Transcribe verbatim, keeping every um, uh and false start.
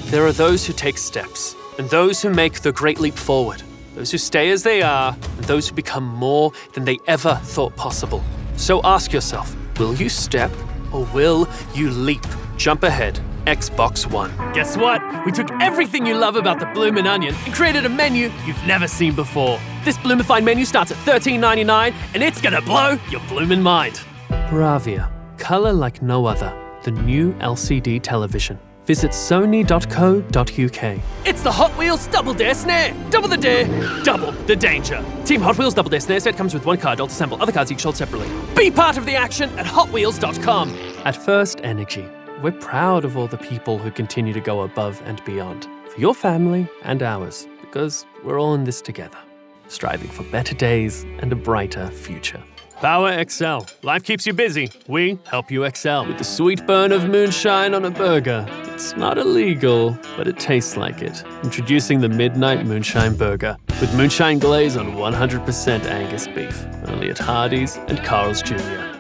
There are those who take steps, and those who make the great leap forward. Those who stay as they are, and those who become more than they ever thought possible. So ask yourself, will you step, or will you leap? Jump ahead, Xbox One. Guess what? We took everything you love about the Bloomin' Onion and created a menu you've never seen before. This Bloomify menu starts at thirteen ninety-nine, and it's gonna blow your bloomin' mind. Bravia, color like no other. The new L C D television. Visit sony dot co dot U K. It's the Hot Wheels Double Dare Snare. Double the dare, double the danger. Team Hot Wheels Double Dare Snare set comes with one card, alt assemble. Other cards each sold separately. Be part of the action at hot wheels dot com. At First Energy, we're proud of all the people who continue to go above and beyond. For your family and ours, because we're all in this together. Striving for better days and a brighter future. Power Excel. Life keeps you busy. We help you excel. With the sweet burn of moonshine on a burger. It's not illegal, but it tastes like it. Introducing the Midnight Moonshine Burger. With moonshine glaze on one hundred percent Angus beef. Only at Hardee's and Carl's Junior